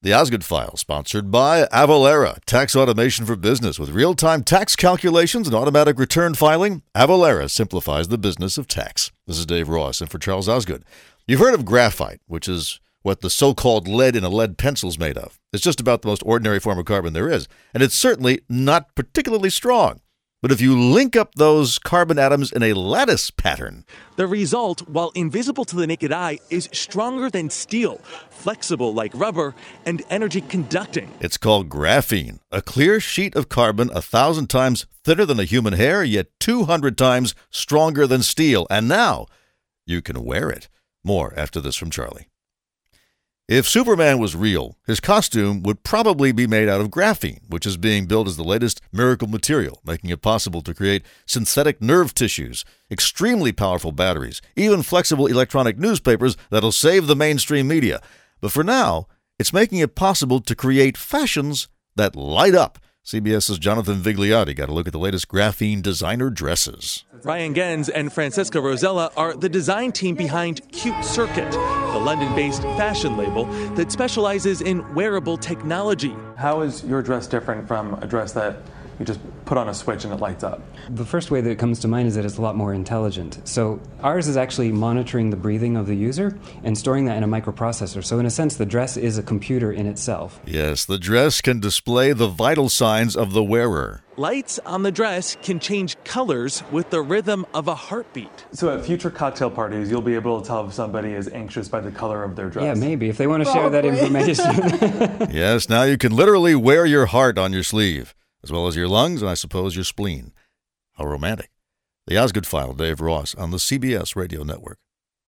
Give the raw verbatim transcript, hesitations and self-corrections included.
The Osgood File, sponsored by Avalara, tax automation for business. With real-time tax calculations and automatic return filing, Avalara simplifies the business of tax. This is Dave Ross, and for Charles Osgood. You've heard of graphite, which is what the so-called lead in a lead pencil is made of. It's just about the most ordinary form of carbon there is, and it's certainly not particularly strong. But if you link up those carbon atoms in a lattice pattern, the result, while invisible to the naked eye, is stronger than steel, flexible like rubber, and energy conducting. It's called graphene, a clear sheet of carbon a thousand times thinner than a human hair, yet two hundred times stronger than steel. And now you can wear it. More after this from Charlie. If Superman was real, his costume would probably be made out of graphene, which is being billed as the latest miracle material, making it possible to create synthetic nerve tissues, extremely powerful batteries, even flexible electronic newspapers that'll save the mainstream media. But for now, it's making it possible to create fashions that light up. CBS's Jonathan Vigliotti got a look at the latest graphene designer dresses. Ryan Gens and Francesca Rosella are the design team behind Cute Circuit, the London-based fashion label that specializes in wearable technology. How is your dress different from a dress that you just put on a switch and it lights up? The first way that it comes to mind is that it's a lot more intelligent. So ours is actually monitoring the breathing of the user and storing that in a microprocessor. So in a sense, the dress is a computer in itself. Yes, the dress can display the vital signs of the wearer. Lights on the dress can change colors with the rhythm of a heartbeat. So at future cocktail parties, you'll be able to tell if somebody is anxious by the color of their dress. Yeah, maybe, if they want to share that information. Yes, now you can literally wear your heart on your sleeve, as well as your lungs and I suppose your spleen. How romantic. The Osgood File, Dave Ross, on the C B S Radio Network.